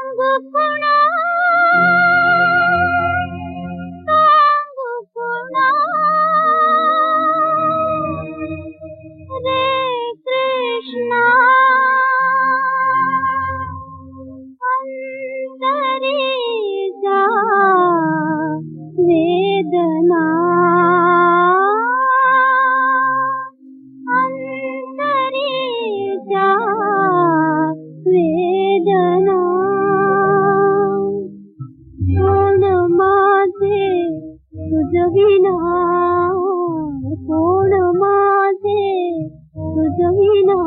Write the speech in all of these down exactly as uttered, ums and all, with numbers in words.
सांगू पुन्हा सांगू पुन्हा रे कृष्णा अंतरी जा वेदना अंतरी जा वेदना कोण माझे तुझविना कोण माझे तुझविना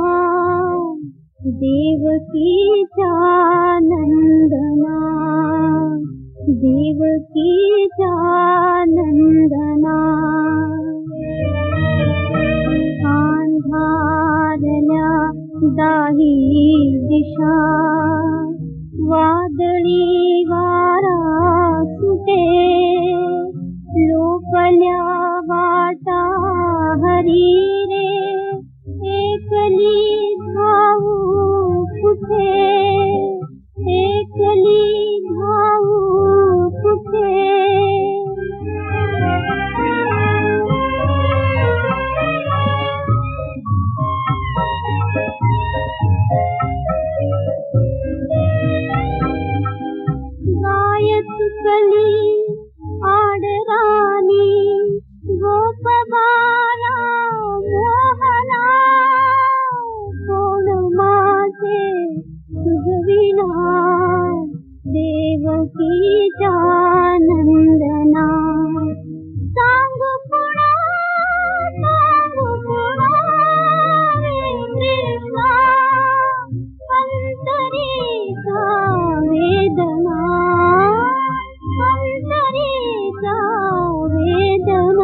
देवकीचा नंदना देवकीचा नंदना अंधारल्या दाही दिशा वादळी वारा सुटे लोकल्या वाटा हरी रे एकली धावू कुठे एकली धावू कुठे गाय चुकली आडराणी गोपबाला मोहना कोण माझे तुझविना देवकीचा नंदना सांगू पुन्हा सांगू पुन्हा रे कृष्णा अंतरीचा वेदना अंतरीचा वेदना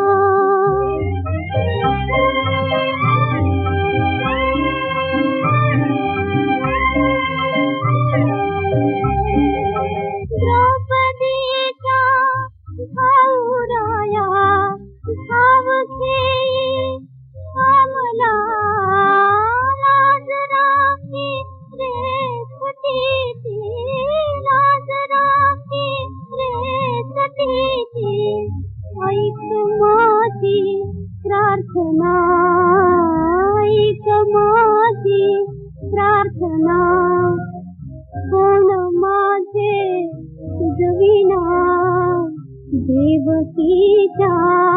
द्रौपदीचा भाऊराया भाव घेई आमला लाज राखी रे सतीची लाज राखी रे सतीची ऐक माझी प्रार्थना ऐक माझी प्रार्थना कोण माझे तुझविना देवकीचा